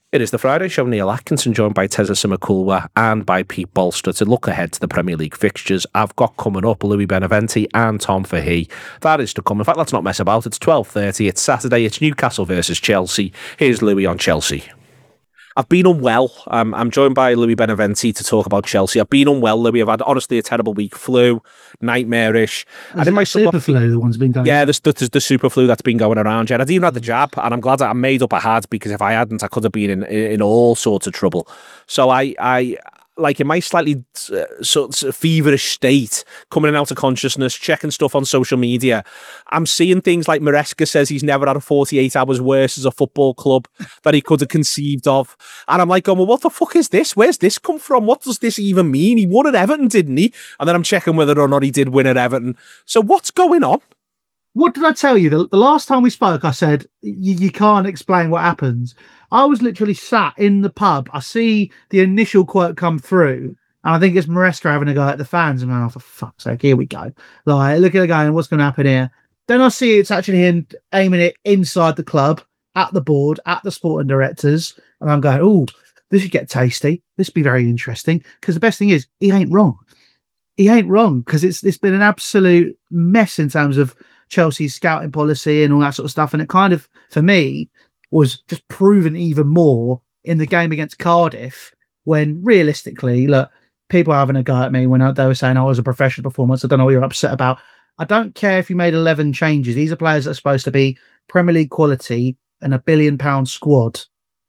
It is the Friday show. Neil Atkinson, joined by Teza Simakulwa and by Pete Bolster to look ahead to the Premier League fixtures. I've got coming up Louis Beneventi and Tom Fahey. That is to come. In fact, let's not mess about. It's 12:30. It's Saturday. It's Newcastle versus Chelsea. Here's Louis on Chelsea. I've been unwell. I'm joined by Louis Beneventi to talk about Chelsea. I've been unwell, Louis. I've had, honestly, a terrible week. Flu, nightmarish. And in my super flu, the one's been going. Yeah, there's the super flu that's been going around. Yeah, I'd even had the jab, and I'm glad that I made up I had, because if I hadn't, I could have been in all sorts of trouble. So I like in my slightly sort of feverish state, coming out of consciousness, checking stuff on social media, I'm seeing things like Maresca says he's never had a 48 hours worse as a football club that he could have conceived of. And I'm like, well, what the fuck is this? Where's this come from? What does this even mean? He won at Everton, didn't he? And then I'm checking whether or not he did win at Everton. So what's going on? What did I tell you? The last time we spoke, I said, you can't explain what happens. I was literally sat in the pub. I see the initial quote come through, and I think it's Maresca having a go at the fans. And I'm like, for fuck's sake, here we go. Like, look at it going, what's going to happen here? Then I see it's actually him aiming it inside the club, at the board, at the sporting directors. And I'm going, oh, this should get tasty. This would be very interesting. Because the best thing is, he ain't wrong. He ain't wrong, because it's been an absolute mess in terms of Chelsea's scouting policy and all that sort of stuff. And it kind of, for me, was just proven even more in the game against Cardiff, when realistically, look, people are having a go at me when they were saying I was a professional performance. I don't know what you're upset about. I don't care if you made 11 changes. These are players that are supposed to be Premier League quality and £1 billion squad.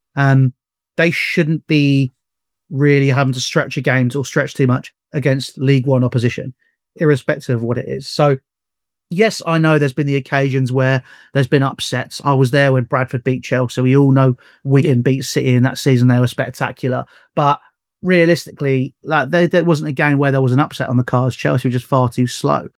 They shouldn't be really having to stretch your games or stretch too much against League One opposition, irrespective of what it is. So, yes, I know there's been the occasions where there's been upsets. I was there when Bradford beat Chelsea. We all know Wigan beat City in that season. They were spectacular. But realistically, like there wasn't a game where there was an upset on the cards. Chelsea were just far too slow.